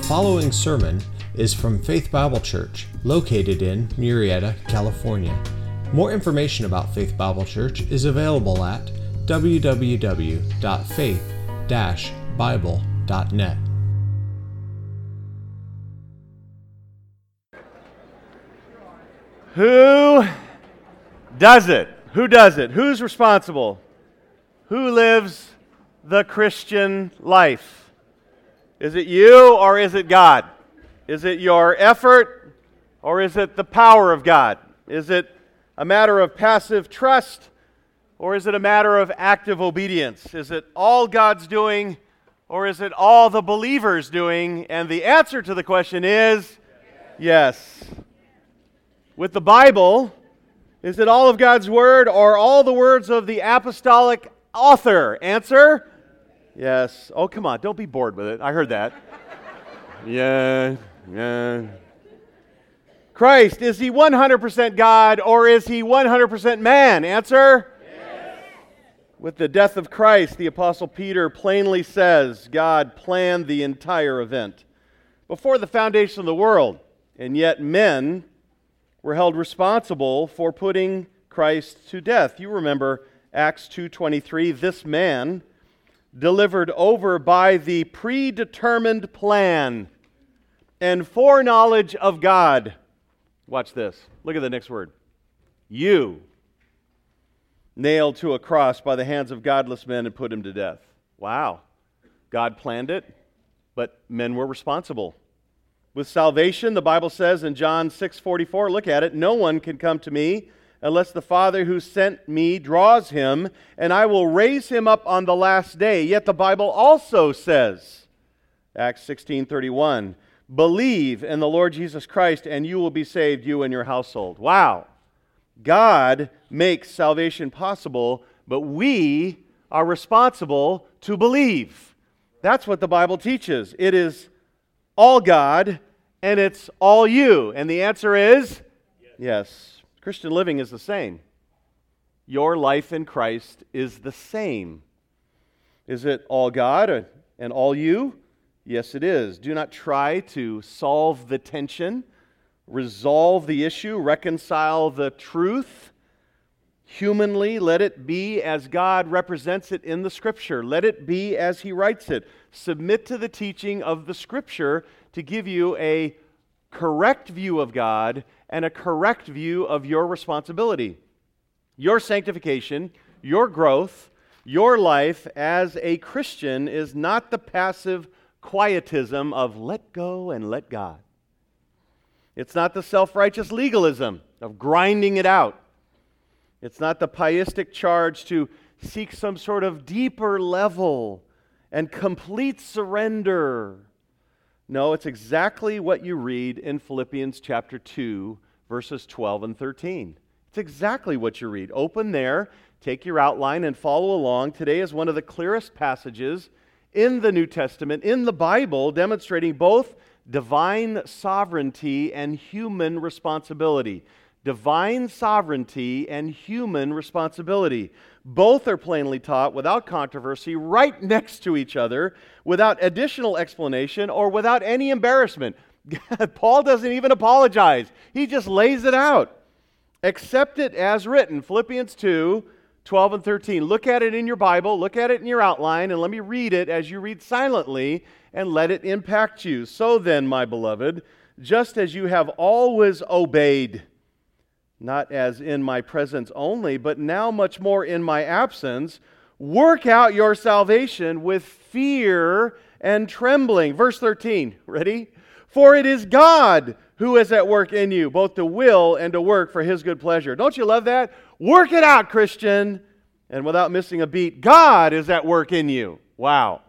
following sermon is from Faith Bible Church, located in Murrieta, California. More information about Faith Bible Church is available at www.faith-bible.net. Who does it? Who does it? Who's responsible? Who lives the Christian life? Is it you or is it God? Is it your effort or is it the power of God? Is it a matter of passive trust or is it a matter of active obedience? Is it all God's doing or is it all the believers doing? And the answer to the question is yes. With the Bible, is it all of God's Word or all the words of the apostolic author? Answer? Yes. Oh, come on. Don't be bored with it. I heard that. Yeah. Christ, is He 100% God or is He 100% man? Answer? Yes. With the death of Christ, the Apostle Peter plainly says God planned the entire event before the foundation of the world, and yet men were held responsible for putting Christ to death. You remember Acts 2:23, this man delivered over by the predetermined plan and foreknowledge of God. Watch this. Look at the next word. You nailed to a cross by the hands of godless men and put him to death. Wow. God planned it, but men were responsible. With salvation, the Bible says in John 6:44, look at it, no one can come to me unless the Father who sent me draws him, and I will raise him up on the last day. Yet the Bible also says, Acts 16:31, believe in the Lord Jesus Christ and you will be saved, you and your household. Wow. God makes salvation possible, but we are responsible to believe. That's what the Bible teaches. It is all God, and it's all you. And the answer is yes. Christian living is the same. Your life in Christ is the same. Is it all God and all you? Yes, it is. Do not try to solve the tension, resolve the issue, reconcile the truth. Humanly, let it be as God represents it in the Scripture. Let it be as He writes it. Submit to the teaching of the Scripture to give you a correct view of God and a correct view of your responsibility. Your sanctification, your growth, your life as a Christian is not the passive quietism of let go and let God. It's not the self-righteous legalism of grinding it out. It's not the pietistic charge to seek some sort of deeper level and complete surrender. No, it's exactly what you read in Philippians chapter 2, verses 12 and 13. It's exactly what you read. Open there, take your outline, and follow along. Today is one of the clearest passages in the New Testament, in the Bible, demonstrating both divine sovereignty and human responsibility. Divine sovereignty and human responsibility. Both are plainly taught without controversy, right next to each other, without additional explanation or without any embarrassment. Paul doesn't even apologize. He just lays it out. Accept it as written. Philippians 2, 12 and 13. Look at it in your Bible, look at it in your outline, and let me read it as you read silently, and let it impact you. So then, my beloved, just as you have always obeyed, not as in my presence only, but now much more in my absence, work out your salvation with fear and trembling. Verse 13, ready? For it is God who is at work in you, both to will and to work for His good pleasure. Don't you love that? Work it out, Christian. And without missing a beat, God is at work in you. Wow.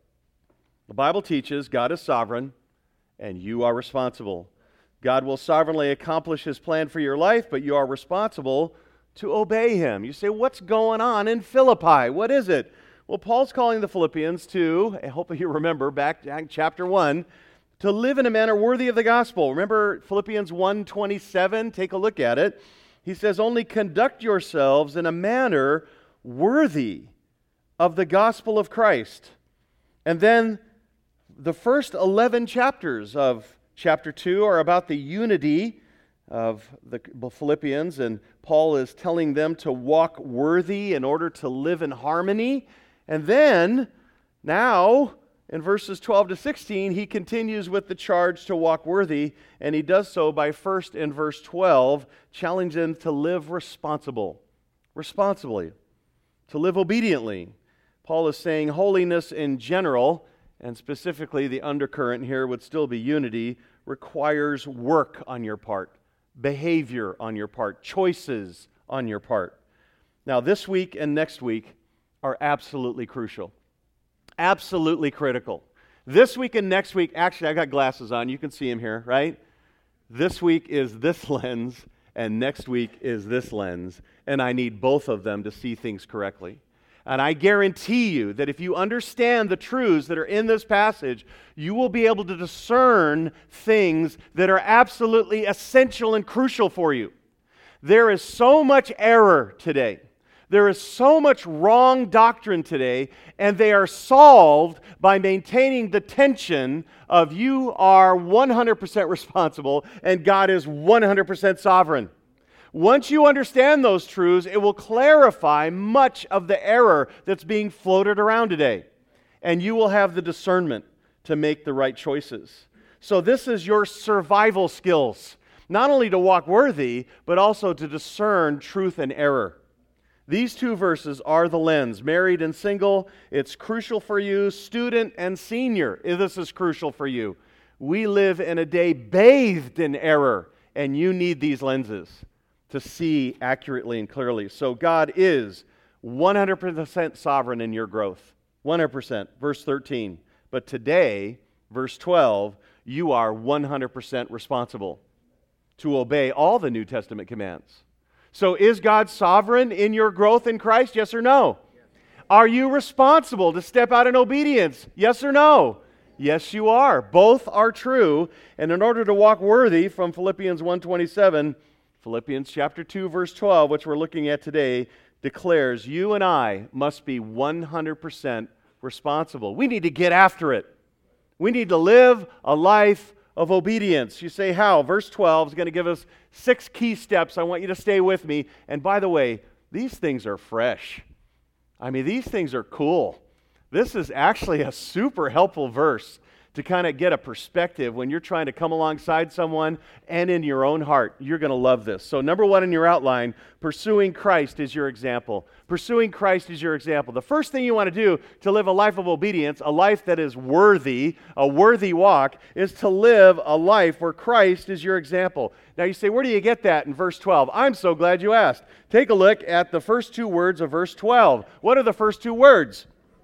The Bible teaches God is sovereign and you are responsible. God will sovereignly accomplish His plan for your life, but you are responsible to obey Him. You say, what's going on in Philippi? What is it? Well, Paul's calling the Philippians to, I hope you remember back in chapter 1, to live in a manner worthy of the gospel. Remember Philippians 1:27? Take a look at it. He says, only conduct yourselves in a manner worthy of the gospel of Christ. And then The first 11 chapters of chapter 2 are about the unity of the Philippians, and Paul is telling them to walk worthy in order to live in harmony. And then, now, in verses 12 to 16, he continues with the charge to walk worthy, and he does so by first in verse 12, challenging them to live responsibly, to live obediently. Paul is saying holiness in general, and specifically the undercurrent here would still be unity, requires work on your part, behavior on your part, choices on your part. Now, this week and next week are absolutely crucial, absolutely critical. This week and next week, actually, I got glasses on. You can see them here, right? This week is this lens, and next week is this lens, and I need both of them to see things correctly. And I guarantee you that if you understand the truths that are in this passage, you will be able to discern things that are absolutely essential and crucial for you. There is so much error today. There is so much wrong doctrine today, and they are solved by maintaining the tension of you are 100% responsible and God is 100% sovereign. Once you understand those truths, it will clarify much of the error that's being floated around today. And you will have the discernment to make the right choices. So this is your survival skills, not only to walk worthy, but also to discern truth and error. These two verses are the lens. Married and single, it's crucial for you. Student and senior, this is crucial for you. We live in a day bathed in error, and you need these lenses to see accurately and clearly. So God is 100% sovereign in your growth. 100%. Verse 13. But today, verse 12, you are 100% responsible to obey all the New Testament commands. So is God sovereign in your growth in Christ? Yes or no? Yes. Are you responsible to step out in obedience? Yes or no? Yes, you are. Both are true. And in order to walk worthy, from Philippians 1:27, Philippians chapter 2, verse 12, which we're looking at today, declares you and I must be 100% responsible. We need to get after it. We need to live a life of obedience. You say, how? Verse 12 is going to give us 6 key steps. I want you to stay with me. And by the way, these things are fresh. I mean, these things are cool. This is actually a super helpful verse to kind of get a perspective when you're trying to come alongside someone and in your own heart. You're going to love this. So number 1 in your outline, pursuing Christ is your example. Pursuing Christ is your example. The first thing you want to do to live a life of obedience, a life that is worthy, a worthy walk, is to live a life where Christ is your example. Now you say, where do you get that in verse 12? I'm so glad you asked. Take a look at the first 2 words of verse 12. What are the first 2 words?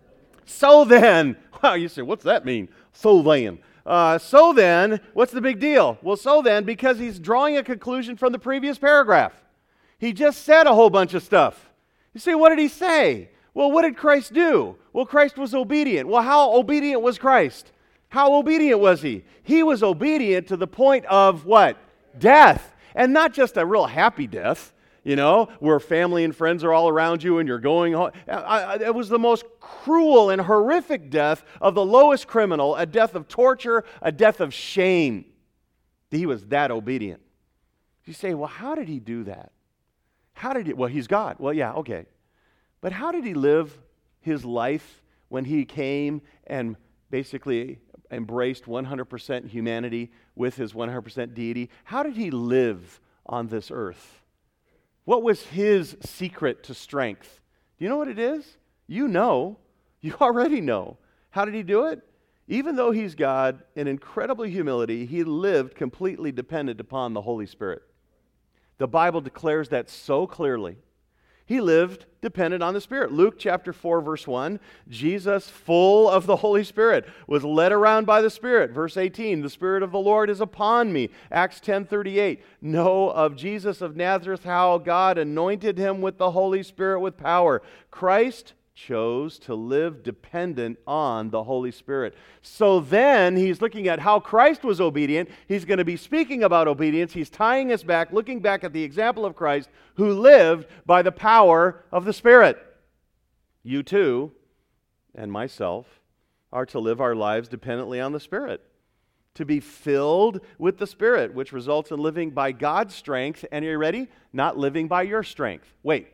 So then. Wow, you say, what's that mean? So then. So then, what's the big deal? Well, so then, because he's drawing a conclusion from the previous paragraph. He just said a whole bunch of stuff. You say, what did he say? Well, what did Christ do? Well, Christ was obedient. Well, how obedient was Christ? How obedient was he? He was obedient to the point of what? Death. And not just a real happy death, you know, where family and friends are all around you and you're going home. It was the most cruel and horrific death of the lowest criminal, a death of torture, a death of shame. He was that obedient. You say, well, how did he do that? Well, he's God. Well, yeah, okay. But how did he live his life when he came and basically embraced 100% humanity with his 100% deity? How did he live on this earth? What was his secret to strength? Do you know what it is? You know. You already know. How did he do it? Even though he's God, in incredible humility, he lived completely dependent upon the Holy Spirit. The Bible declares that so clearly. He lived dependent on the Spirit. Luke chapter 4, verse 1, Jesus, full of the Holy Spirit, was led around by the Spirit. Verse 18, the Spirit of the Lord is upon me. Acts 10:38, know of Jesus of Nazareth, how God anointed him with the Holy Spirit with power. Christ chose to live dependent on the Holy Spirit. So then he's looking at how Christ was obedient. He's going to be speaking about obedience. He's tying us back, looking back at the example of Christ who lived by the power of the Spirit. You too, and myself, are to live our lives dependently on the Spirit, to be filled with the Spirit, which results in living by God's strength. And are you ready? Not living by your strength. Wait.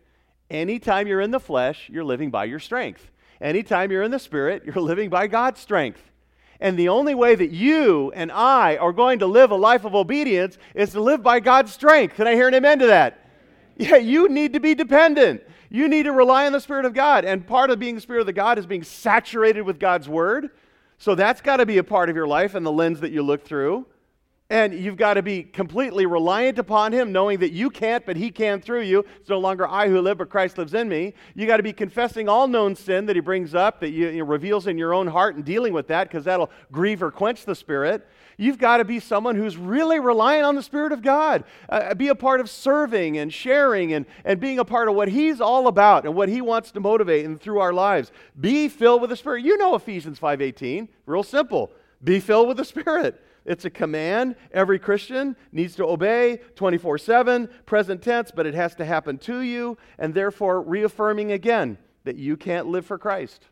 Anytime you're in the flesh, you're living by your strength. Anytime you're in the Spirit, you're living by God's strength. And the only way that you and I are going to live a life of obedience is to live by God's strength. Can I hear an amen to that? Yeah, you need to be dependent. You need to rely on the Spirit of God. And part of being the Spirit of the God is being saturated with God's Word. So that's got to be a part of your life and the lens that you look through. And you've got to be completely reliant upon Him, knowing that you can't, but He can through you. It's no longer I who live, but Christ lives in me. You got to be confessing all known sin that He brings up, that you reveals in your own heart, and dealing with that, because that'll grieve or quench the Spirit. You've got to be someone who's really relying on the Spirit of God. Be a part of serving and sharing and being a part of what He's all about and what He wants to motivate and through our lives. Be filled with the Spirit. You know Ephesians 5:18. Real simple. Be filled with the Spirit. It's a command every Christian needs to obey 24/7, present tense, but it has to happen to you, and therefore reaffirming again that you can't live for Christ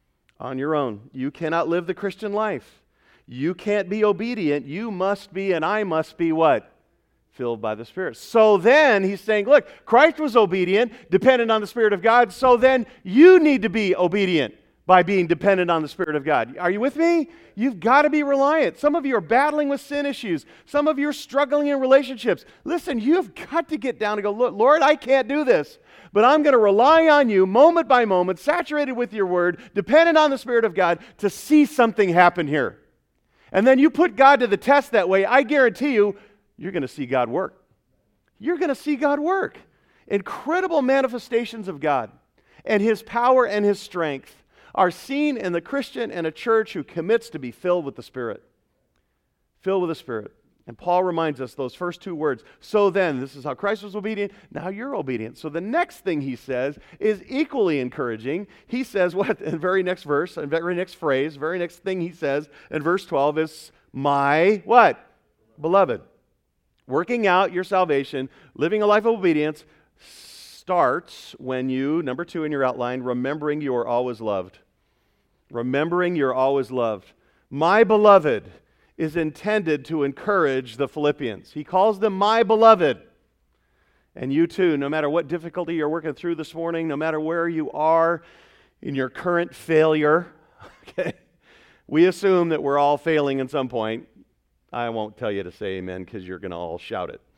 on your own. You cannot live the Christian life. You can't be obedient. You must be, and I must be what? Filled by the Spirit. So then he's saying, look, Christ was obedient, dependent on the Spirit of God, so then you need to be obedient by being dependent on the Spirit of God. Are you with me? You've got to be reliant. Some of you are battling with sin issues. Some of you are struggling in relationships. Listen, you've got to get down and go, look, Lord, I can't do this, but I'm going to rely on you moment by moment, saturated with your word, dependent on the Spirit of God to see something happen here. And then you put God to the test that way, I guarantee you, you're going to see God work. You're going to see God work. Incredible manifestations of God and His power and His strength are seen in the Christian and a church who commits to be filled with the Spirit. Filled with the Spirit. And Paul reminds us those first two words. So then, this is how Christ was obedient. Now you're obedient. So the next thing he says is equally encouraging. He says what in the very next verse, and very next phrase, very next thing he says in verse 12 is, my what? Beloved. Working out your salvation, living a life of obedience, starts when you, number 2 in your outline, remembering you are always loved. Remembering you're always loved. My beloved is intended to encourage the Philippians. He calls them my beloved. And you too, no matter what difficulty you're working through this morning, no matter where you are in your current failure, okay, we assume that we're all failing at some point. I won't tell you to say amen because you're going to all shout it.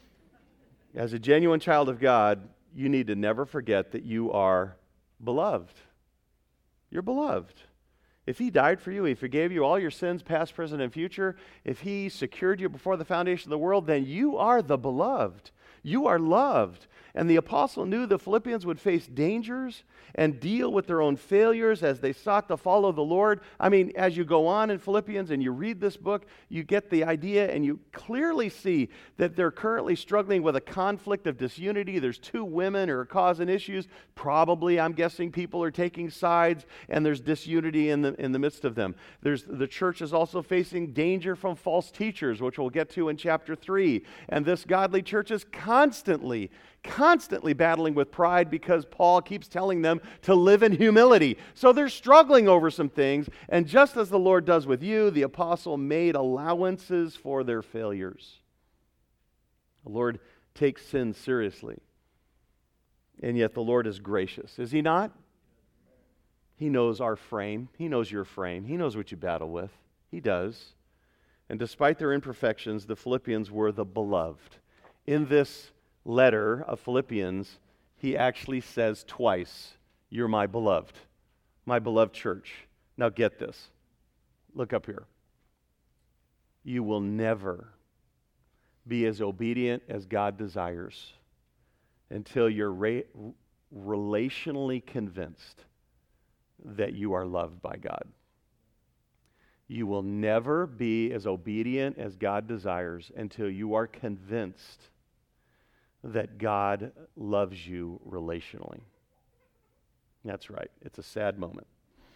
As a genuine child of God, you need to never forget that you are beloved. You're beloved. If He died for you, He forgave you all your sins, past, present, and future, if He secured you before the foundation of the world, then you are the beloved. You are loved. And the apostle knew the Philippians would face dangers and deal with their own failures as they sought to follow the Lord. I mean, as you go on in Philippians and you read this book, you get the idea and you clearly see that they're currently struggling with a conflict of disunity. There's 2 women who are causing issues. Probably, I'm guessing, people are taking sides, and there's disunity in the midst of them. The church is also facing danger from false teachers, which we'll get to in chapter 3. And this godly church is constantly battling with pride because Paul keeps telling them to live in humility. So they're struggling over some things, and just as the Lord does with you, the apostle made allowances for their failures. The Lord takes sin seriously, and yet the Lord is gracious. Is He not? He knows our frame. He knows your frame. He knows what you battle with. He does. And despite their imperfections, the Philippians were the beloved. In this letter of Philippians, he actually says twice, you're my beloved church. Now get this. Look up here. You will never be as obedient as God desires until you're relationally convinced that you are loved by God. You will never be as obedient as God desires until you are convinced that God loves you relationally. That's right. It's a sad moment.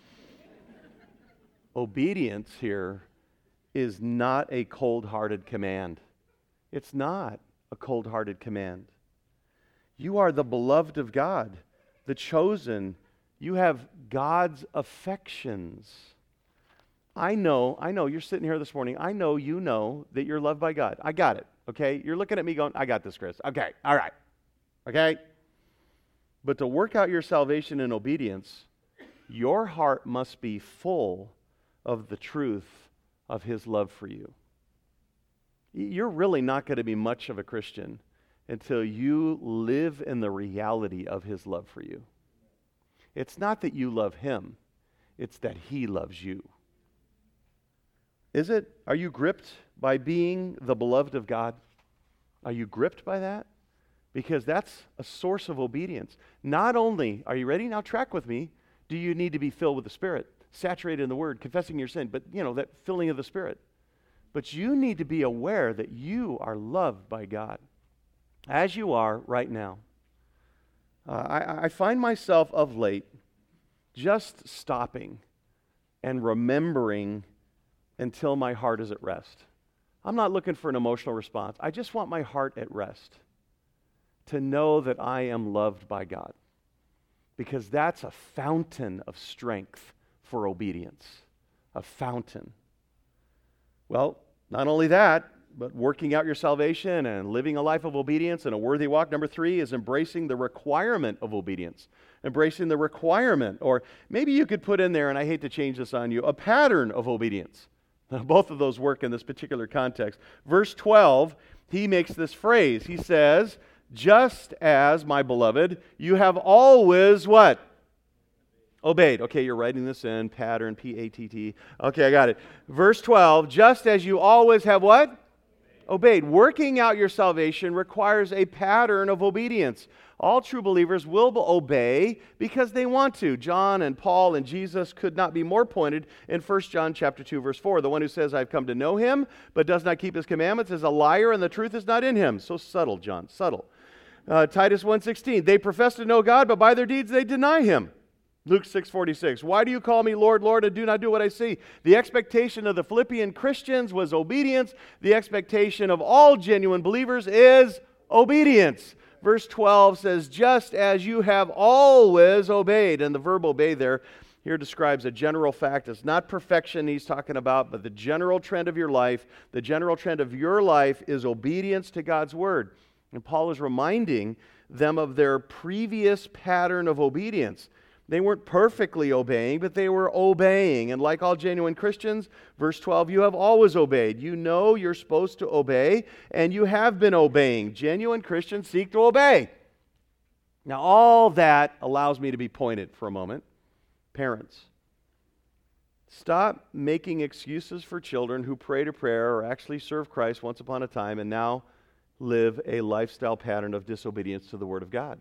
Obedience here is not a cold-hearted command. It's not a cold-hearted command. You are the beloved of God, the chosen. You have God's affections. I know, you're sitting here this morning. I know you know that you're loved by God. I got it, okay? You're looking at me going, I got this, Chris. Okay, all right, okay? But to work out your salvation in obedience, your heart must be full of the truth of His love for you. You're really not going to be much of a Christian until you live in the reality of His love for you. It's not that you love Him, it's that He loves you. Is it? Are you gripped by being the beloved of God? Are you gripped by that? Because that's a source of obedience. Not only, are you ready? Now track with me. Do you need to be filled with the Spirit, saturated in the Word, confessing your sin, but that filling of the Spirit. But you need to be aware that you are loved by God, as you are right now. I find myself of late just stopping and remembering until my heart is at rest. I'm not looking for an emotional response. I just want my heart at rest, to know that I am loved by God, because that's a fountain of strength for obedience, a fountain. Well, not only that, but working out your salvation and living a life of obedience and a worthy walk. Number 3 is embracing the requirement of obedience. Embracing the requirement, or maybe you could put in there, and I hate to change this on you, a pattern of obedience. Both of those work in this particular context. Verse 12, he makes this phrase. He says, just as, my beloved, you have always what? Obeyed. Okay, you're writing this in, pattern, P-A-T-T. Okay, I got it. Verse 12, just as you always have what? Obeyed. Working out your salvation requires a pattern of obedience. All true believers will obey because they want to. John and Paul and Jesus could not be more pointed in 1 John chapter 2, verse 4. The one who says, I've come to know Him, but does not keep His commandments is a liar, and the truth is not in him. So subtle, John, subtle. Titus 1:16, they profess to know God, but by their deeds they deny Him. Luke 6:46, why do you call me Lord, Lord, and do not do what I see? The expectation of the Philippian Christians was obedience. The expectation of all genuine believers is obedience. Verse 12 says, just as you have always obeyed. And the verb obey there here describes a general fact. It's not perfection he's talking about, but the general trend of your life. The general trend of your life is obedience to God's Word. And Paul is reminding them of their previous pattern of obedience. They weren't perfectly obeying, but they were obeying. And like all genuine Christians, verse 12, you have always obeyed. You know you're supposed to obey, and you have been obeying. Genuine Christians seek to obey. Now, all that allows me to be pointed for a moment. Parents, stop making excuses for children who pray to prayer or actually serve Christ once upon a time and now live a lifestyle pattern of disobedience to the Word of God.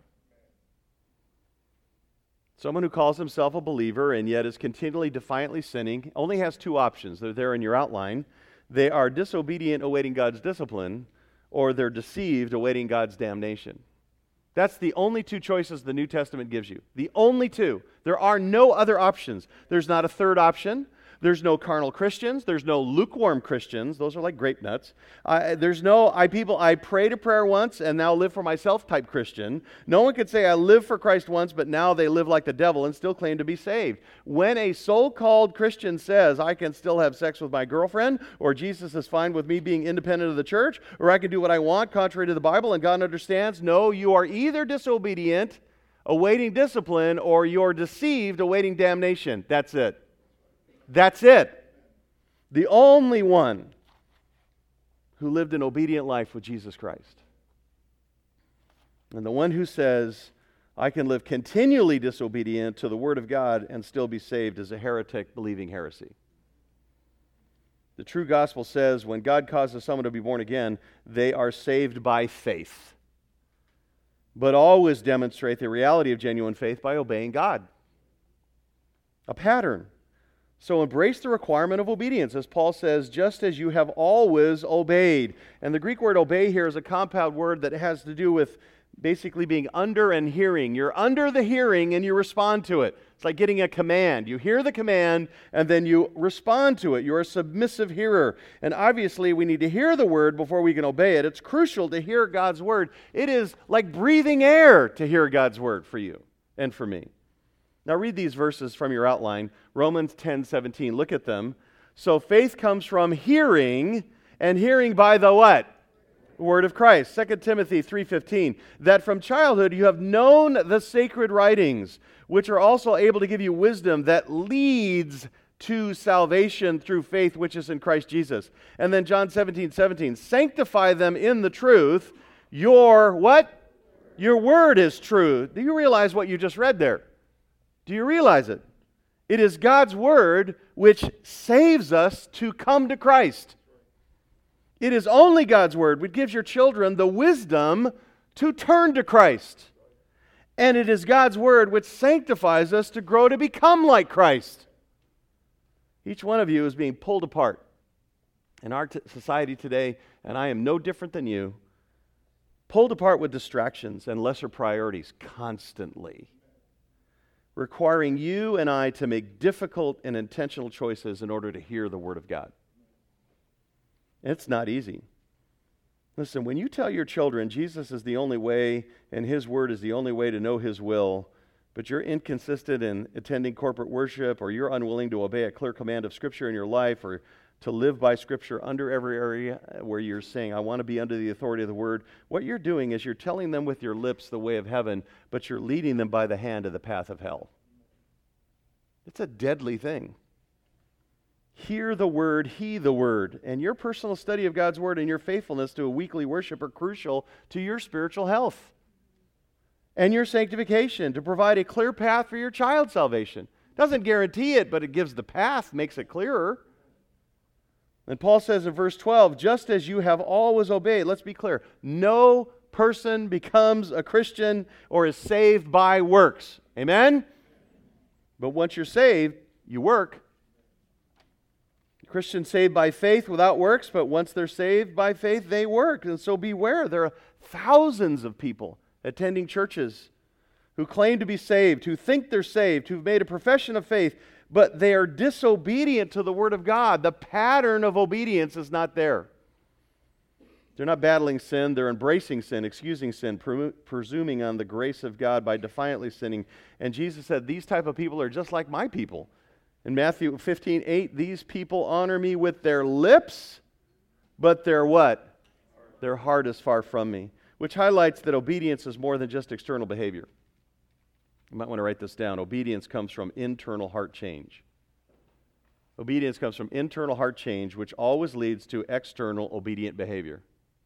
Someone who calls himself a believer and yet is continually defiantly sinning only has two options. They're there in your outline. They are disobedient, awaiting God's discipline, or they're deceived, awaiting God's damnation. That's the only two choices the New Testament gives you. The only two. There are no other options. There's not a third option. There's no carnal Christians. There's no lukewarm Christians. Those are like grape nuts. There's no, I pray to prayer once and now live for myself type Christian. No one could say I lived for Christ once, but now they live like the devil and still claim to be saved. When a so-called Christian says, I can still have sex with my girlfriend, or Jesus is fine with me being independent of the church, or I can do what I want contrary to the Bible and God understands, no, you are either disobedient, awaiting discipline, or you're deceived, awaiting damnation. That's it. That's it. The only one who lived an obedient life with Jesus Christ. And the one who says, I can live continually disobedient to the Word of God and still be saved is a heretic believing heresy. The true gospel says when God causes someone to be born again, they are saved by faith. But always demonstrate the reality of genuine faith by obeying God. A pattern. So embrace the requirement of obedience, as Paul says, just as you have always obeyed. And the Greek word obey here is a compound word that has to do with basically being under and hearing. You're under the hearing and you respond to it. It's like getting a command. You hear the command and then you respond to it. You're a submissive hearer. And obviously we need to hear the word before we can obey it. It's crucial to hear God's word. It is like breathing air to hear God's word for you and for me. Now read these verses from your outline. Romans 10:17. Look at them. So faith comes from hearing, and hearing by the what? The word of Christ. 2 Timothy 3:15. That from childhood you have known the sacred writings, which are also able to give you wisdom that leads to salvation through faith which is in Christ Jesus. And then John 17:17. Sanctify them in the truth. Your what? Your word is true. Do you realize what you just read there? Do you realize it? It is God's word which saves us to come to Christ. It is only God's word which gives your children the wisdom to turn to Christ. And it is God's word which sanctifies us to grow to become like Christ. Each one of you is being pulled apart in our society today, and I am no different than you, pulled apart with distractions and lesser priorities constantly, requiring you and I to make difficult and intentional choices in order to hear the Word of God. It's not easy. Listen, when you tell your children Jesus is the only way and His Word is the only way to know His will, but you're inconsistent in attending corporate worship, or you're unwilling to obey a clear command of Scripture in your life, or to live by Scripture under every area where you're saying, I want to be under the authority of the Word, what you're doing is you're telling them with your lips the way of heaven, but you're leading them by the hand to the path of hell. It's a deadly thing. Hear the Word, heed the Word, and your personal study of God's Word and your faithfulness to a weekly worship are crucial to your spiritual health and your sanctification, to provide a clear path for your child's salvation. Doesn't guarantee it, but it gives the path, makes it clearer. And Paul says in verse 12, just as you have always obeyed, let's be clear, no person becomes a Christian or is saved by works. Amen? But once you're saved, you work. Christians saved by faith without works, but once they're saved by faith, they work. And so beware, there are thousands of people attending churches who claim to be saved, who think they're saved, who've made a profession of faith, but they are disobedient to the Word of God. The pattern of obedience is not there. They're not battling sin, they're embracing sin, excusing sin, presuming on the grace of God by defiantly sinning. And Jesus said, these type of people are just like my people. In Matthew 15:8, these people honor me with their lips, but their what? Their heart is far from me. Which highlights that obedience is more than just external behavior. You might want to write this down. Obedience comes from internal heart change. Obedience comes from internal heart change, which always leads to external obedient behavior.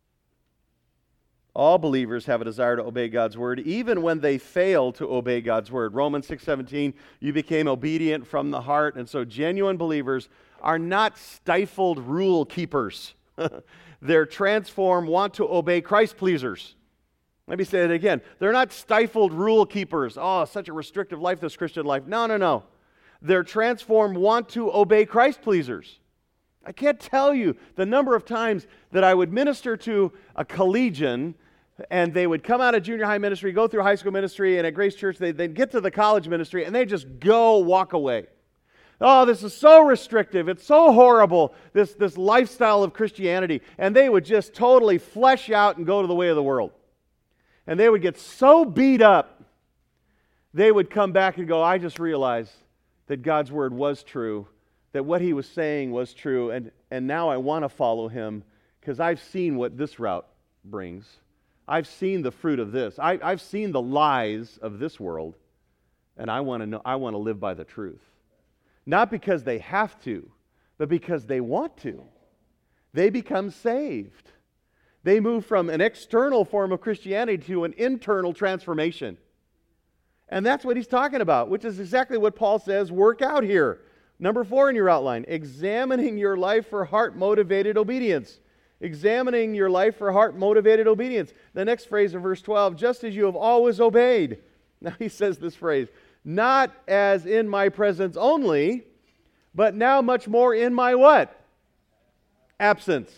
All believers have a desire to obey God's word, even when they fail to obey God's word. Romans 6:17, you became obedient from the heart. And so genuine believers are not stifled rule keepers. They're transformed, want to obey Christ pleasers. Let me say it again. They're not stifled rule keepers. Oh, such a restrictive life, this Christian life. No. They're transformed, want to obey Christ pleasers. I can't tell you the number of times that I would minister to a collegian and they would come out of junior high ministry, go through high school ministry, and at Grace Church they'd get to the college ministry and they'd just walk away. Oh, this is so restrictive. It's so horrible, this lifestyle of Christianity. And they would just totally flesh out and go to the way of the world. And they would get so beat up, they would come back and go, I just realized that God's word was true, that what He was saying was true, and now I want to follow Him because I've seen what this route brings. I've seen the fruit of this. I've seen the lies of this world, and I want to live by the truth. Not because they have to, but because they want to. They become saved. They move from an external form of Christianity to an internal transformation. And that's what he's talking about, which is exactly what Paul says, work out here. Number 4 in your outline, examining your life for heart-motivated obedience. Examining your life for heart-motivated obedience. The next phrase in verse 12, just as you have always obeyed. Now he says this phrase, not as in my presence only, but now much more in my what? Absence.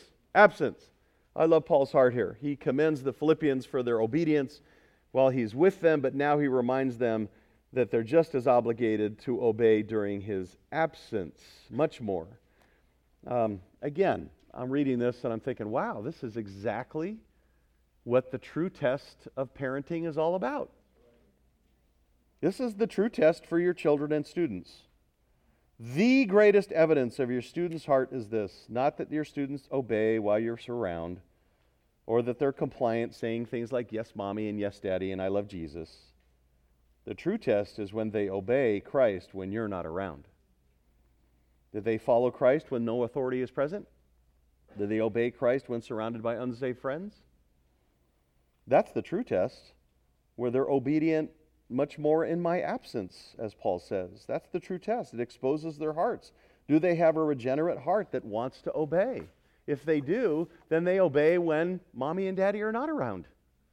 I love Paul's heart here. He commends the Philippians for their obedience while he's with them, but now he reminds them that they're just as obligated to obey during his absence, much more. Again, I'm reading this and I'm thinking, wow, this is exactly what the true test of parenting is all about. This is the true test for your children and students. The greatest evidence of your student's heart is this: not that your students obey while you're around, or that they're compliant, saying things like, yes, mommy, and yes, daddy, and I love Jesus. The true test is when they obey Christ when you're not around. Did they follow Christ when no authority is present? Did they obey Christ when surrounded by unsaved friends? That's the true test, where they're obedient much more in my absence, as Paul says. That's the true test. It exposes their hearts. Do they have a regenerate heart that wants to obey? If they do, then they obey when mommy and daddy are not around.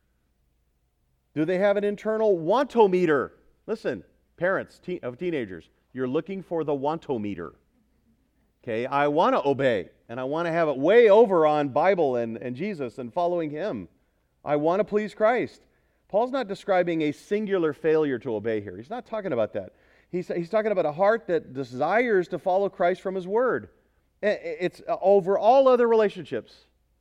Do they have an internal wantometer? Listen, parents of teenagers, you're looking for the wantometer. Okay, I want to obey, and I want to have it way over on Bible and Jesus and following Him. I want to please Christ. Paul's not describing a singular failure to obey here. He's not talking about that. He's talking about a heart that desires to follow Christ from His Word. It's over all other relationships.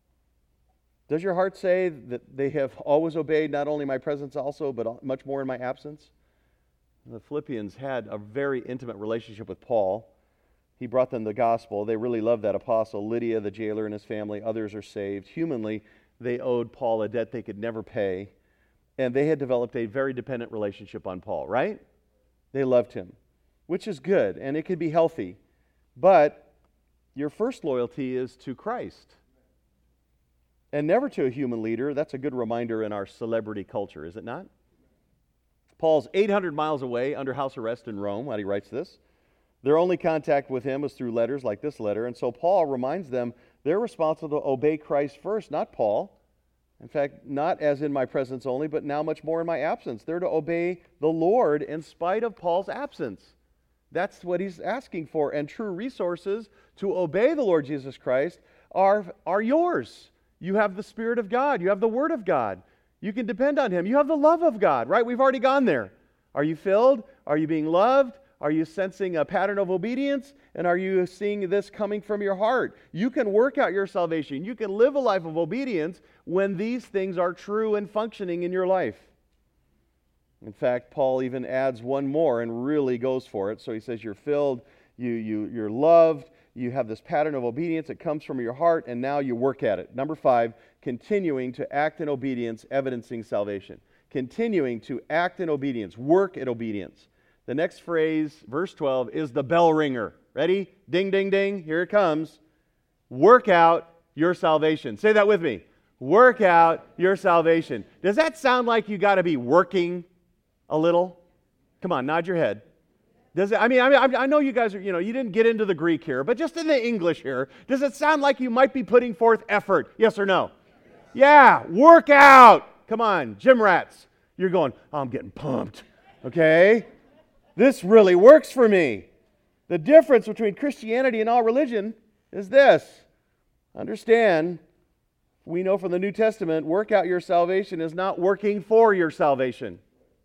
Does your heart say that they have always obeyed not only my presence also, but much more in my absence? The Philippians had a very intimate relationship with Paul. He brought them the gospel. They really loved that apostle. Lydia, the jailer, and his family, others are saved. Humanly, they owed Paul a debt they could never pay. And they had developed a very dependent relationship on Paul, right? They loved him, which is good, and it could be healthy. But your first loyalty is to Christ, and never to a human leader. That's a good reminder in our celebrity culture, is it not? Paul's 800 miles away under house arrest in Rome when he writes this. Their only contact with him is through letters like this letter, and so Paul reminds them they're responsible to obey Christ first, not Paul. In fact, not as in my presence only, but now much more in my absence. They're to obey the Lord in spite of Paul's absence. That's what he's asking for. And true resources to obey the Lord Jesus Christ are yours. You have the Spirit of God. You have the Word of God. You can depend on Him. You have the love of God, right? We've already gone there. Are you filled? Are you being loved? Are you sensing a pattern of obedience? And are you seeing this coming from your heart? You can work out your salvation. You can live a life of obedience when these things are true and functioning in your life. In fact, Paul even adds one more and really goes for it. So he says you're filled, you're loved, you have this pattern of obedience that comes from your heart, and now you work at it. Number 5, continuing to act in obedience, evidencing salvation. Continuing to act in obedience, work at obedience. The next phrase, verse 12, is the bell ringer. Ready? Ding, ding, ding. Here it comes. Work out your salvation. Say that with me. Work out your salvation. Does that sound like you got to be working a little? Come on, nod your head. Does it? I mean, I know you guys are, you didn't get into the Greek here, but just in the English here, does it sound like you might be putting forth effort? Yes or no? Yeah, work out. Come on, gym rats. You're going, oh, I'm getting pumped. Okay? This really works for me. The difference between Christianity and all religion is this. Understand, we know from the New Testament, work out your salvation is not working for your salvation.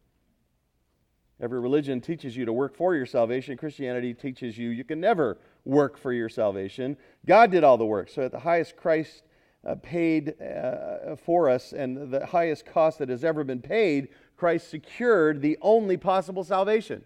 Every religion teaches you to work for your salvation. Christianity teaches you can never work for your salvation. God did all the work. So at the highest Christ paid for us and the highest cost that has ever been paid, Christ secured the only possible salvation.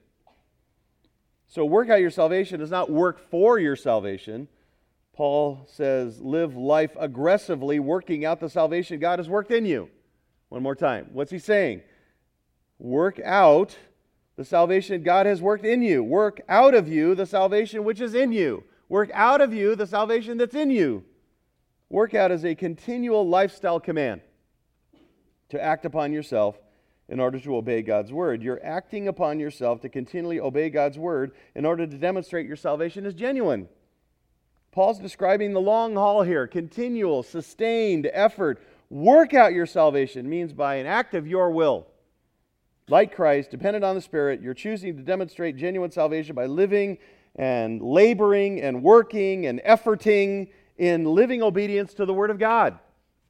So work out your salvation is not work for your salvation. Paul says, live life aggressively, working out the salvation God has worked in you. One more time. What's he saying? Work out the salvation God has worked in you. Work out of you the salvation which is in you. Work out of you the salvation that's in you. Work out is a continual lifestyle command to act upon yourself in order to obey God's Word. You're acting upon yourself to continually obey God's Word in order to demonstrate your salvation is genuine. Paul's describing the long haul here. Continual, sustained effort. Work out your salvation means by an act of your will. Like Christ, dependent on the Spirit, you're choosing to demonstrate genuine salvation by living and laboring and working and efforting in living obedience to the Word of God.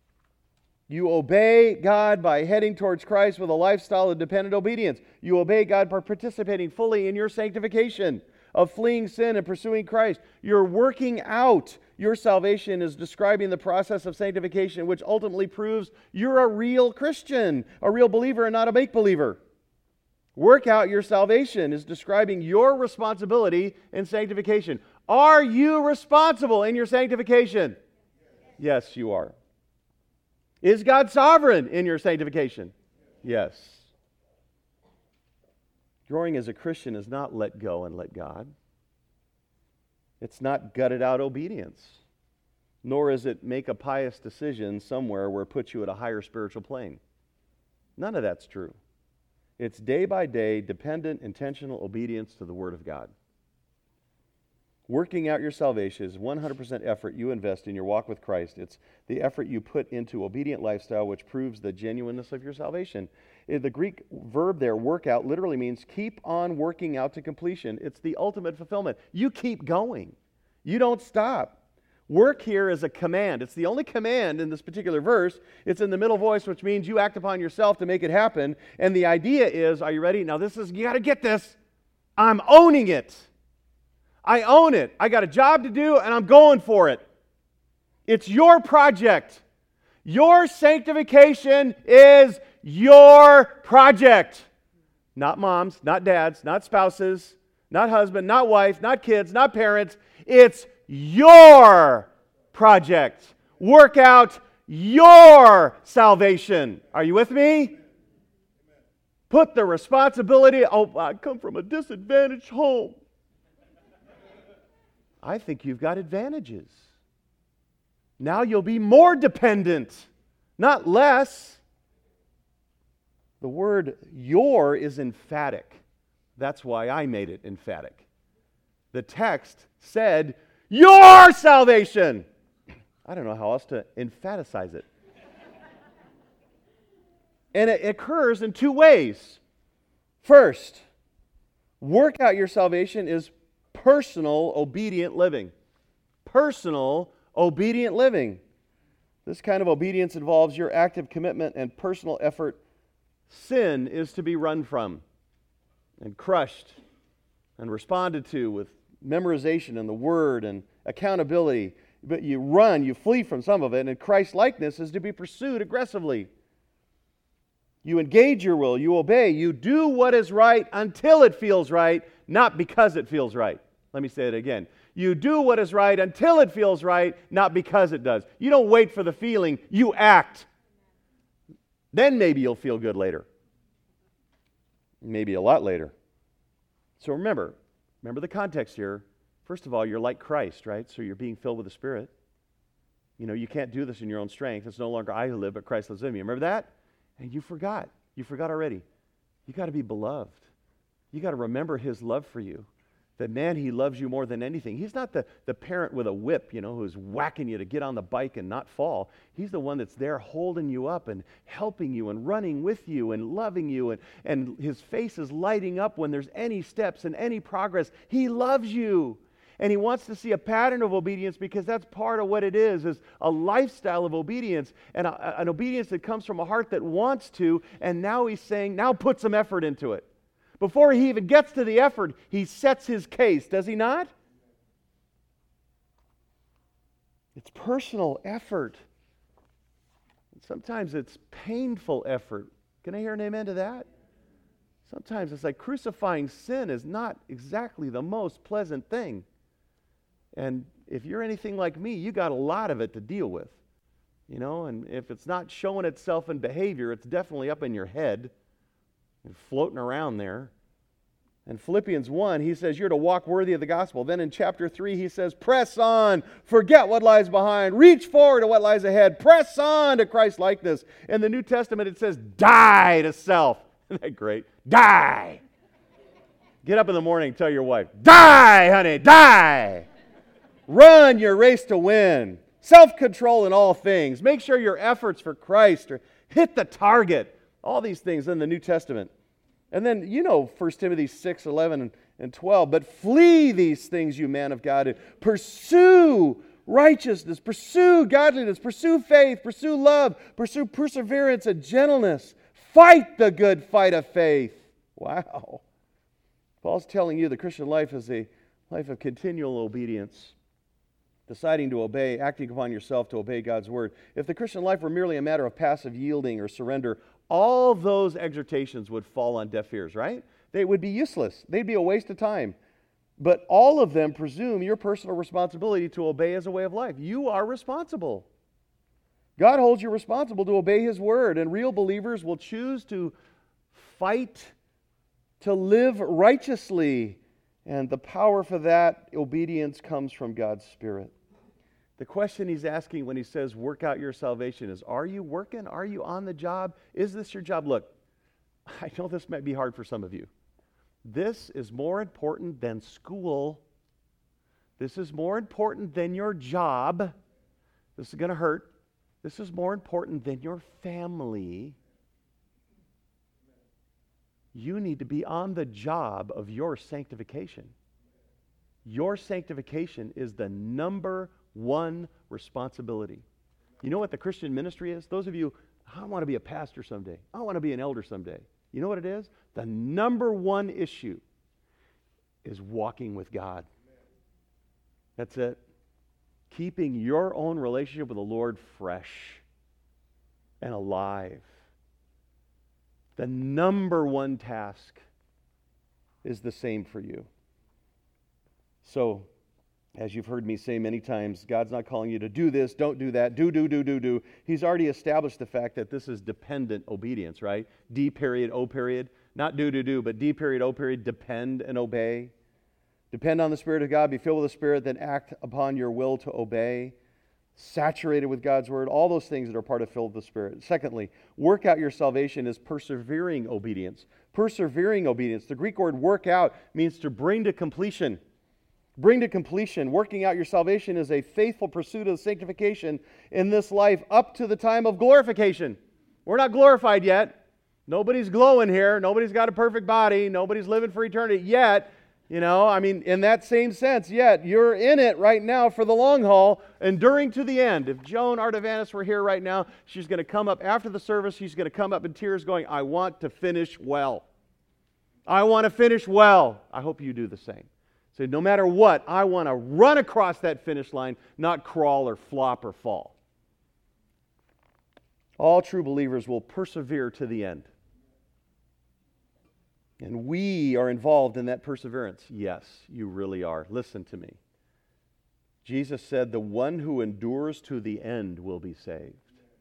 You obey God by heading towards Christ with a lifestyle of dependent obedience. You obey God by participating fully in your sanctification, of fleeing sin and pursuing Christ. You're working out your salvation is describing the process of sanctification, which ultimately proves you're a real Christian, a real believer and not a make-believer. Work out your salvation is describing your responsibility in sanctification. Are you responsible in your sanctification? Yes, you are. Is God sovereign in your sanctification? Yes. Growing as a Christian is not let go and let God. It's not gutted out obedience. Nor is it make a pious decision somewhere where it puts you at a higher spiritual plane. None of that's true. It's day by day, dependent, intentional obedience to the Word of God. Working out your salvation is 100% effort you invest in your walk with Christ. It's the effort you put into obedient lifestyle which proves the genuineness of your salvation. The Greek verb there, work out, literally means keep on working out to completion. It's the ultimate fulfillment. You keep going. You don't stop. Work here is a command. It's the only command in this particular verse. It's in the middle voice, which means you act upon yourself to make it happen. And the idea is, are you ready? Now you got to get this. I'm owning it. I own it. I got a job to do, and I'm going for it. It's your project. Your sanctification is your project. Not moms, not dads, not spouses, not husband, not wife, not kids, not parents. It's your project. Work out your salvation. Are you with me? Put the responsibility, I come from a disadvantaged home. I think you've got advantages. Now you'll be more dependent, not less. The word your is emphatic. That's why I made it emphatic. The text said, your salvation. I don't know how else to emphasize it. And it occurs in two ways. First, work out your salvation is personal, obedient living. Personal, obedient living. This kind of obedience involves your active commitment and personal effort. Sin is to be run from and crushed and responded to with memorization and the Word and accountability. But you run, you flee from some of it, and Christ-likeness is to be pursued aggressively. You engage your will, you obey, you do what is right until it feels right, not because it feels right. Let me say it again. You do what is right until it feels right, not because it does. You don't wait for the feeling, you act. Then maybe you'll feel good later. Maybe a lot later. So remember the context here. First of all, you're like Christ, right? So you're being filled with the Spirit. You know, you can't do this in your own strength. It's no longer I who live, but Christ lives in me. Remember that? And you forgot. You forgot already. You got to be beloved. You got to remember His love for you. That, man, He loves you more than anything. He's not the parent with a whip, who's whacking you to get on the bike and not fall. He's the one that's there holding you up and helping you and running with you and loving you. And His face is lighting up when there's any steps and any progress. He loves you. And He wants to see a pattern of obedience because that's part of what it is a lifestyle of obedience and an obedience that comes from a heart that wants to. And now He's saying, now put some effort into it. Before He even gets to the effort, He sets His case, does He not? It's personal effort. Sometimes it's painful effort. Can I hear an amen to that? Sometimes it's like crucifying sin is not exactly the most pleasant thing. And if you're anything like me, you got a lot of it to deal with. And if it's not showing itself in behavior, it's definitely up in your head and floating around there. In Philippians 1, he says you're to walk worthy of the gospel. Then in chapter 3, he says, press on, forget what lies behind, reach forward to what lies ahead, press on to Christ's likeness. In the New Testament, it says, die to self. Isn't that great? Die. Get up in the morning and tell your wife, die, honey, die. Run your race to win. Self-control in all things. Make sure your efforts for Christ hit the target. All these things in the New Testament. And then, 1 Timothy 6, 11 and 12. But flee these things, you man of God, and pursue righteousness, pursue godliness, pursue faith, pursue love, pursue perseverance and gentleness. Fight the good fight of faith. Wow. Paul's telling you the Christian life is a life of continual obedience. Deciding to obey, acting upon yourself to obey God's word. If the Christian life were merely a matter of passive yielding or surrender, all those exhortations would fall on deaf ears, right? They would be useless. They'd be a waste of time. But all of them presume your personal responsibility to obey as a way of life. You are responsible. God holds you responsible to obey His word, and real believers will choose to fight to live righteously. And the power for that obedience comes from God's Spirit. The question He's asking when He says, work out your salvation is, are you working? Are you on the job? Is this your job? Look, I know this might be hard for some of you. This is more important than school. This is more important than your job. This is going to hurt. This is more important than your family. You need to be on the job of your sanctification. Your sanctification is the number one responsibility. You know what the Christian ministry is? Those of you, I want to be a pastor someday. I want to be an elder someday. You know what it is? The number one issue is walking with God. That's it. Keeping your own relationship with the Lord fresh and alive. The number one task is the same for you. So, as you've heard me say many times, God's not calling you to do this, don't do that, do. He's already established the fact that this is dependent obedience, right? D period, O period. Not do, but D period, O period, depend and obey. Depend on the Spirit of God, be filled with the Spirit, then act upon your will to obey. Saturated with God's Word, all those things that are part of filled with the Spirit. Secondly, work out your salvation is persevering obedience. Persevering obedience. The Greek word work out means to bring to completion. Bring to completion. Working out your salvation is a faithful pursuit of sanctification in this life up to the time of glorification. We're not glorified yet. Nobody's glowing here. Nobody's got a perfect body. Nobody's living for eternity yet. You know, I mean, in that same sense, yet you're in it right now for the long haul, enduring to the end. If Joan Artavanis were here right now, she's going to come up after the service. She's going to come up in tears going, I want to finish well. I want to finish well. I hope you do the same. So no matter what, I want to run across that finish line, not crawl or flop or fall. All true believers will persevere to the end. And we are involved in that perseverance. Yes, you really are. Listen to me. Jesus said, the one who endures to the end will be saved.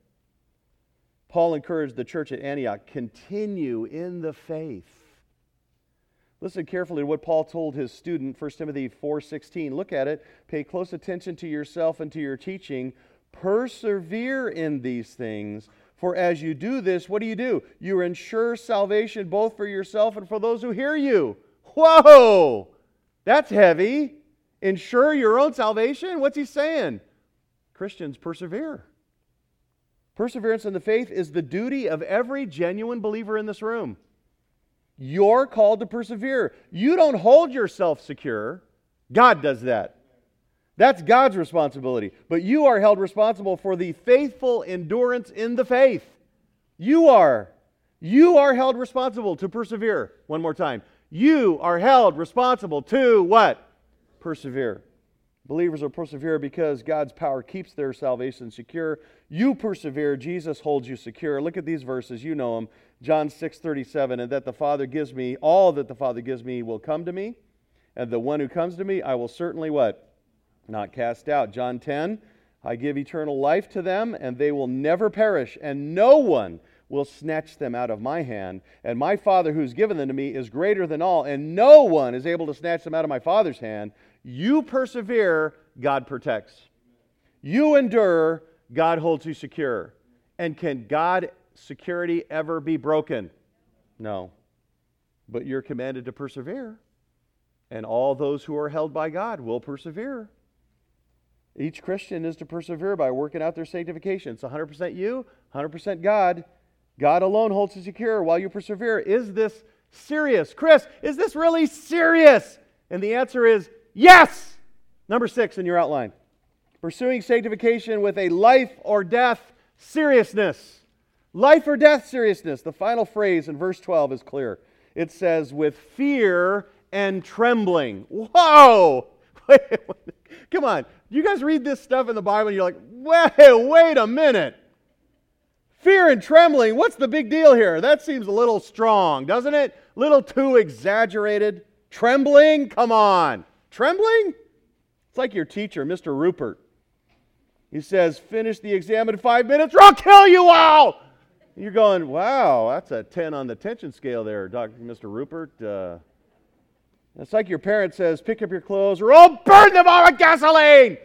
Paul encouraged the church at Antioch, continue in the faith. Listen carefully to what Paul told his student, 1 Timothy 4:16. Look at it. Pay close attention to yourself and to your teaching. Persevere in these things. For as you do this, what do? You ensure salvation both for yourself and for those who hear you. Whoa! That's heavy. Ensure your own salvation? What's he saying? Christians, persevere. Perseverance in the faith is the duty of every genuine believer in this room. You're called to persevere. You don't hold yourself secure. God does that. That's God's responsibility. But you are held responsible for the faithful endurance in the faith. You are. You are held responsible to persevere. One more time. You are held responsible to what? Persevere. Believers will persevere because God's power keeps their salvation secure. You persevere. Jesus holds you secure. Look at these verses. You know them. John 6:37, and that the Father gives me, all that the Father gives me will come to me, and the one who comes to me I will certainly what? Not cast out. John 10, I give eternal life to them, and they will never perish, and no one will snatch them out of my hand. And my Father who's given them to me is greater than all, and no one is able to snatch them out of my Father's hand. You persevere, God protects. You endure, God holds you secure. And can God's security ever be broken? No. But you're commanded to persevere. And all those who are held by God will persevere. Each Christian is to persevere by working out their sanctification. It's 100% you, 100% God. God alone holds you secure while you persevere. Is this serious? Chris, is this really serious? And the answer is yes! Number 6 in your outline. Pursuing sanctification with a life or death seriousness. Life or death seriousness. The final phrase in verse 12 is clear. It says, with fear and trembling. Whoa! Come on. You guys read this stuff in the Bible and you're like, wait a minute. Fear and trembling, what's the big deal here? That seems a little strong, doesn't it? little too exaggerated? Trembling? Come on. Trembling? It's like your teacher, Mr. Rupert. He says, finish the exam in 5 minutes or I'll kill you all! And you're going, wow, that's a 10 on the tension scale there, Mr. Rupert. It's like your parent says, pick up your clothes or I'll burn them all with gasoline!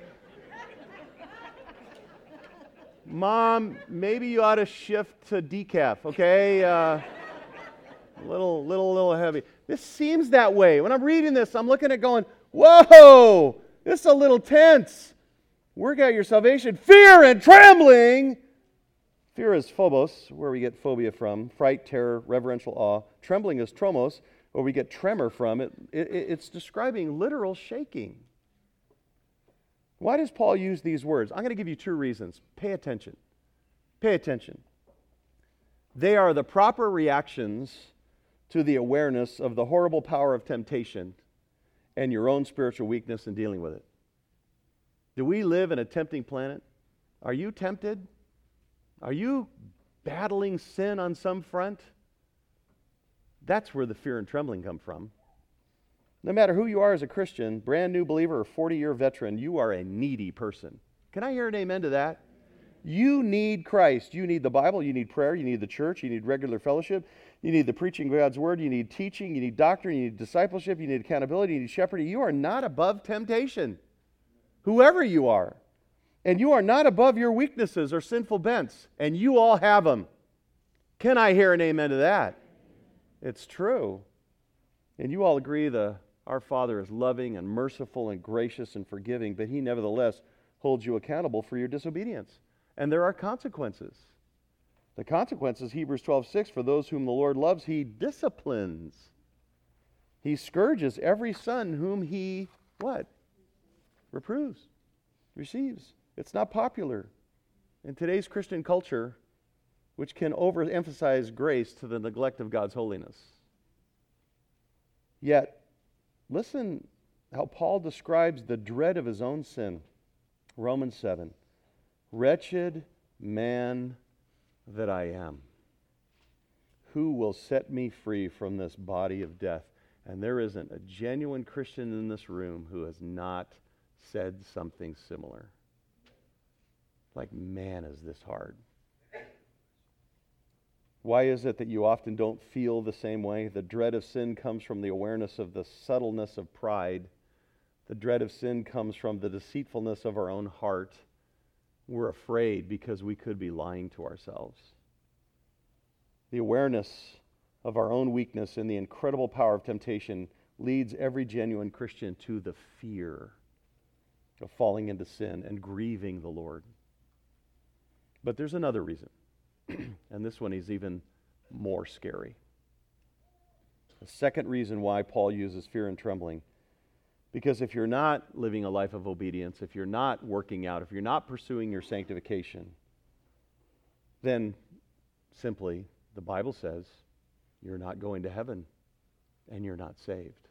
Mom, maybe you ought to shift to decaf, okay? A little heavy. This seems that way. When I'm reading this, I'm looking at going, whoa, this is a little tense. Work out your salvation. Fear and trembling. Fear is phobos, where we get phobia from. Fright, terror, reverential awe. Trembling is tromos, where we get tremor from. It's describing literal shaking. Why does Paul use these words? I'm going to give you 2 reasons. Pay attention. Pay attention. They are the proper reactions to the awareness of the horrible power of temptation and your own spiritual weakness in dealing with it. Do we live in a tempting planet? Are you tempted? Are you battling sin on some front? That's where the fear and trembling come from. No matter who you are as a Christian, brand new believer or 40-year veteran, you are a needy person. Can I hear an amen to that? You need Christ. You need the Bible. You need prayer. You need the church. You need regular fellowship. You need the preaching of God's Word. You need teaching. You need doctrine. You need discipleship. You need accountability. You need shepherding. You are not above temptation, whoever you are. And you are not above your weaknesses or sinful bents. And you all have them. Can I hear an amen to that? It's true. And you all agree our Father is loving and merciful and gracious and forgiving, but He nevertheless holds you accountable for your disobedience. And there are consequences. The consequences, Hebrews 12:6, for those whom the Lord loves, He disciplines. He scourges every son whom He, what? Reproves, receives. It's not popular in today's Christian culture, which can overemphasize grace to the neglect of God's holiness. Yet, listen how Paul describes the dread of his own sin. Romans 7. Wretched man that I am, who will set me free from this body of death? And there isn't a genuine Christian in this room who has not said something similar. Like, man, is this hard. Why is it that you often don't feel the same way? The dread of sin comes from the awareness of the subtleness of pride. The dread of sin comes from the deceitfulness of our own heart. We're afraid because we could be lying to ourselves. The awareness of our own weakness and the incredible power of temptation leads every genuine Christian to the fear of falling into sin and grieving the Lord. But there's another reason. And this one is even more scary. The second reason why Paul uses fear and trembling. Because if you're not living a life of obedience, if you're not working out, if you're not pursuing your sanctification, then simply the Bible says you're not going to heaven and you're not saved.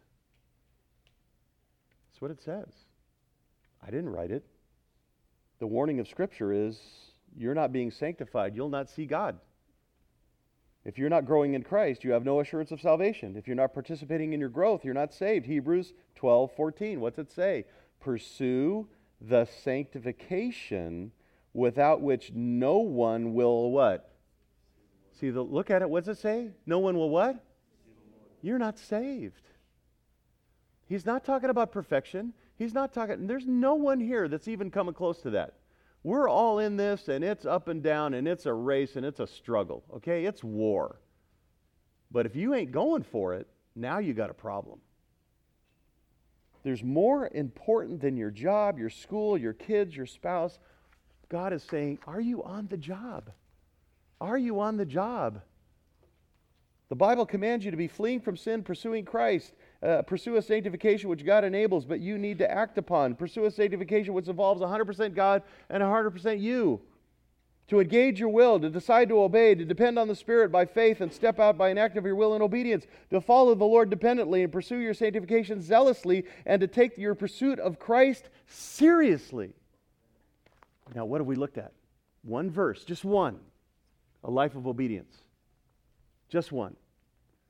That's what it says. I didn't write it. The warning of Scripture is you're not being sanctified. You'll not see God. If you're not growing in Christ, you have no assurance of salvation. If you're not participating in your growth, you're not saved. Hebrews 12:14. What's it say? Pursue the sanctification without which no one will what? Look at it. What's it say? No one will what? You're not saved. He's not talking about perfection. There's no one here that's even coming close to that. We're all in this, and it's up and down, and it's a race, and it's a struggle, okay? It's war. But if you ain't going for it, now you got a problem. There's more important than your job, your school, your kids, your spouse. God is saying, are you on the job? Are you on the job? The Bible commands you to be fleeing from sin, pursuing Christ. Pursue a sanctification which God enables, but you need to act upon. Pursue a sanctification which involves 100% God and 100% you. To engage your will, to decide to obey, to depend on the Spirit by faith and step out by an act of your will in obedience, to follow the Lord dependently and pursue your sanctification zealously, and to take your pursuit of Christ seriously. Now, what have we looked at? One verse, just one. A life of obedience. Just one.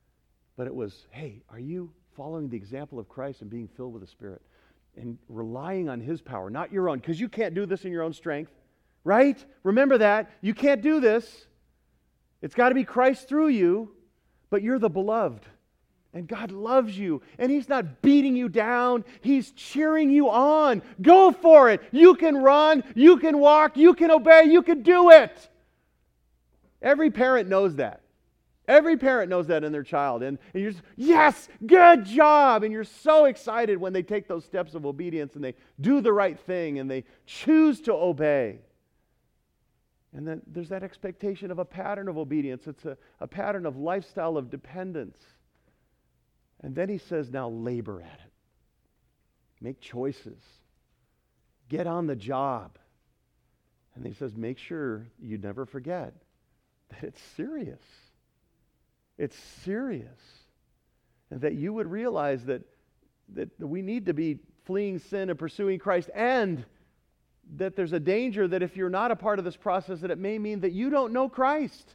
But it was, hey, are you following the example of Christ and being filled with the Spirit and relying on His power, not your own? Because you can't do this in your own strength, right? Remember that. You can't do this. It's got to be Christ through you, but you're the beloved. And God loves you, and He's not beating you down. He's cheering you on. Go for it. You can run, you can walk, you can obey, you can do it. Every parent knows that. Every parent knows that in their child. And you're just, yes, good job. And you're so excited when they take those steps of obedience and they do the right thing and they choose to obey. And then there's that expectation of a pattern of obedience. It's a pattern of lifestyle of dependence. And then He says, now labor at it. Make choices. Get on the job. And He says, make sure you never forget that it's serious. It's serious. And that you would realize that we need to be fleeing sin and pursuing Christ, and that there's a danger that if you're not a part of this process, that it may mean that you don't know Christ.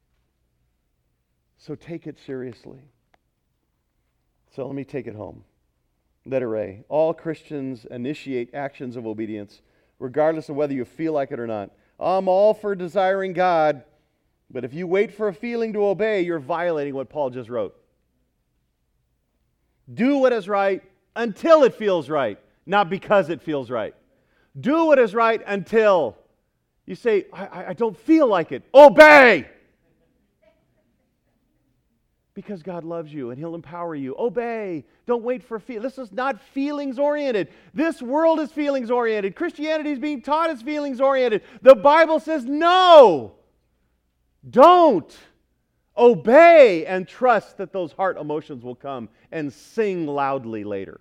So take it seriously. So let me take it home. Letter A. All Christians initiate actions of obedience, regardless of whether you feel like it or not. I'm all for desiring God, but if you wait for a feeling to obey, you're violating what Paul just wrote. Do what is right until it feels right, not because it feels right. Do what is right until you say, I don't feel like it. Obey! Because God loves you and He'll empower you. Obey. Don't wait for This is not feelings oriented. This world is feelings oriented. Christianity is being taught as feelings oriented. The Bible says no. Don't. Obey and trust that those heart emotions will come and sing loudly later.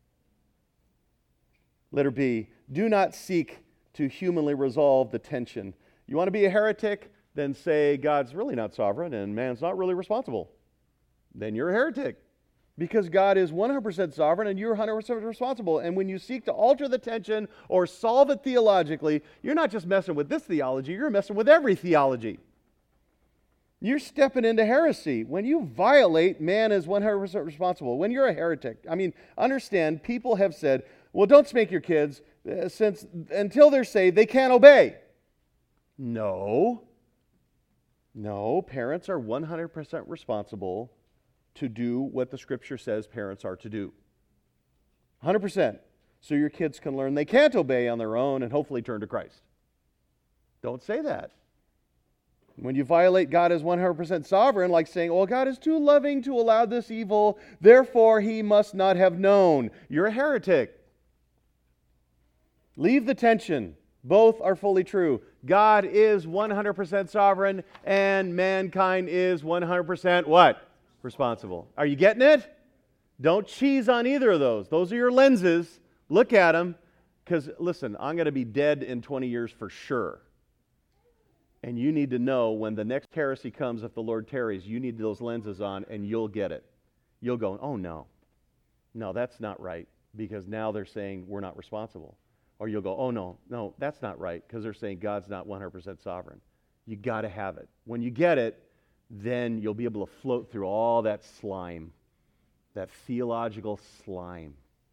Letter B. Do not seek to humanly resolve the tension. You want to be a heretic? Then say God's really not sovereign and man's not really responsible. Then you're a heretic. Because God is 100% sovereign and you're 100% responsible. And when you seek to alter the tension or solve it theologically, you're not just messing with this theology, you're messing with every theology. You're stepping into heresy. When you violate, man is 100% responsible. When you're a heretic, understand, people have said, well, don't spank your kids since until they're saved, they can't obey. No, parents are 100% responsible to do what the Scripture says parents are to do. 100%. So your kids can learn they can't obey on their own and hopefully turn to Christ. Don't say that. When you violate God as 100% sovereign, like saying, well, God is too loving to allow this evil, therefore He must not have known. You're a heretic. Leave the tension. Both are fully true. God is 100% sovereign and mankind is 100% what? Responsible. Are you getting it? Don't cheese on either of those. Those are your lenses. Look at them. Because, listen, I'm going to be dead in 20 years for sure. And you need to know when the next heresy comes, if the Lord tarries, you need those lenses on and you'll get it. You'll go, oh no, that's not right. Because now they're saying we're not responsible. Or you'll go, oh no, that's not right. Because they're saying God's not 100% sovereign. You got to have it. When you get it, then you'll be able to float through all that slime, that theological slime.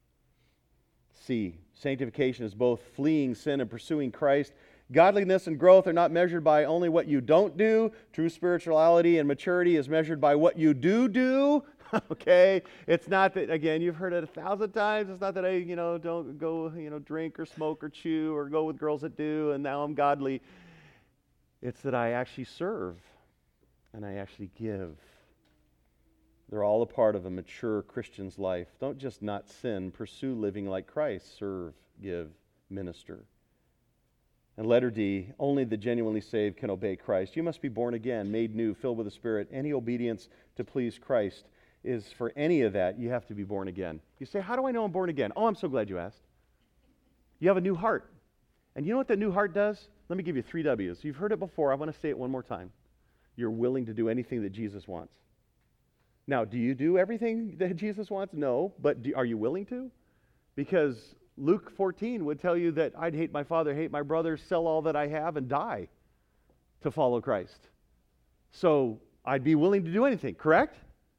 C, sanctification is both fleeing sin and pursuing Christ. Godliness and growth are not measured by only what you don't do. True spirituality and maturity is measured by what you do. Okay? It's not that, again, you've heard it 1,000 times. It's not that I, don't go, drink or smoke or chew or go with girls that do and now I'm godly. It's that I actually serve. And I actually give. They're all a part of a mature Christian's life. Don't just not sin. Pursue living like Christ. Serve, give, minister. And letter D, only the genuinely saved can obey Christ. You must be born again, made new, filled with the Spirit. Any obedience to please Christ is for any of that, you have to be born again. You say, how do I know I'm born again? Oh, I'm so glad you asked. You have a new heart. And you know what that new heart does? Let me give you 3 W's. You've heard it before. I want to say it one more time. You're willing to do anything that Jesus wants. Now, do you do everything that Jesus wants? No, but are you willing to? Because Luke 14 would tell you that I'd hate my father, hate my brother, sell all that I have, and die to follow Christ. So I'd be willing to do anything, correct?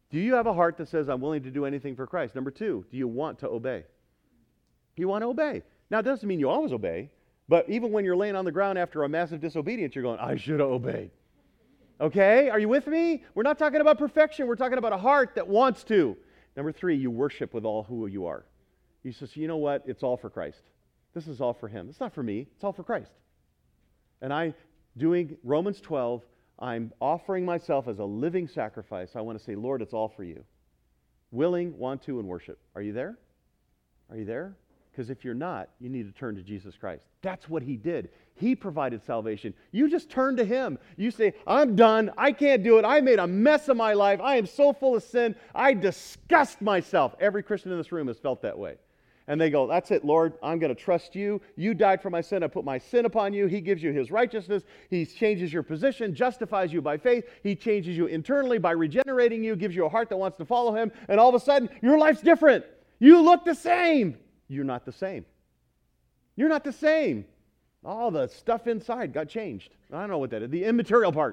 Do you have a heart that says, I'm willing to do anything for Christ? Number 2, do you want to obey? You want to obey. Now, it doesn't mean you always obey, but even when you're laying on the ground after a massive disobedience, you're going, I should have obeyed. Okay? Are you with me? We're not talking about perfection. We're talking about a heart that wants to. Number 3, you worship with all who you are. You say, you know what? It's all for Christ. This is all for Him. It's not for me. It's all for Christ. And I'm doing Romans 12. I'm offering myself as a living sacrifice. I want to say, Lord, it's all for you. Willing, want to, and worship. Are you there? Are you there? Because if you're not, you need to turn to Jesus Christ. That's what He did. He provided salvation. You just turn to Him. You say, I'm done. I can't do it. I made a mess of my life. I am so full of sin. I disgust myself. Every Christian in this room has felt that way. And they go, that's it, Lord. I'm going to trust you. You died for my sin. I put my sin upon you. He gives you His righteousness. He changes your position, justifies you by faith. He changes you internally by regenerating you, gives you a heart that wants to follow Him. And all of a sudden, your life's different. You look the same. You're not the same. You're not the same. All the stuff inside got changed. I don't know what that is. The immaterial part.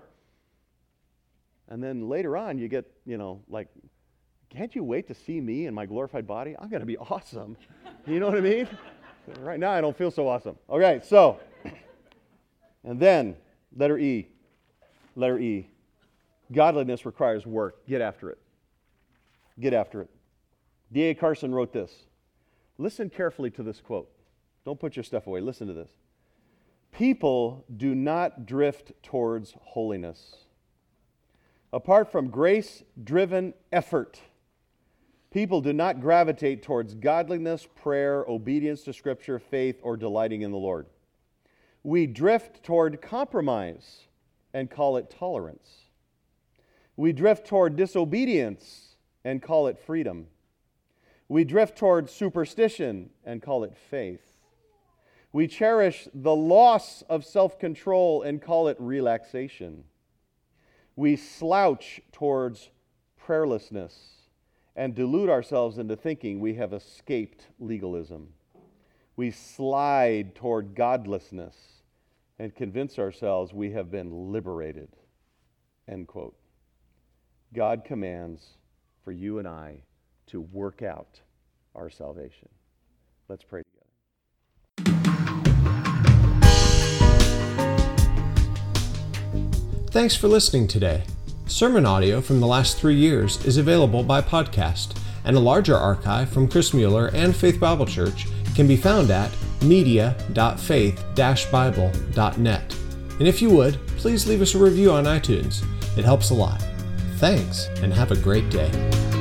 And then later on, you get, like, can't you wait to see me in my glorified body? I'm going to be awesome. You know what I mean? Right now, I don't feel so awesome. Okay, so, and then, letter E. Letter E. Godliness requires work. Get after it. Get after it. D.A. Carson wrote this. Listen carefully to this quote. Don't put your stuff away. Listen to this. People do not drift towards holiness. Apart from grace-driven effort, people do not gravitate towards godliness, prayer, obedience to Scripture, faith, or delighting in the Lord. We drift toward compromise and call it tolerance. We drift toward disobedience and call it freedom. We drift toward superstition and call it faith. We cherish the loss of self-control and call it relaxation. We slouch towards prayerlessness and delude ourselves into thinking we have escaped legalism. We slide toward godlessness and convince ourselves we have been liberated. End quote. God commands for you and I to work out our salvation. Let's pray together. Thanks for listening today. Sermon audio from the last 3 years is available by podcast, and a larger archive from Chris Mueller and Faith Bible Church can be found at media.faith-bible.net. And if you would, please leave us a review on iTunes. It helps a lot. Thanks, and have a great day.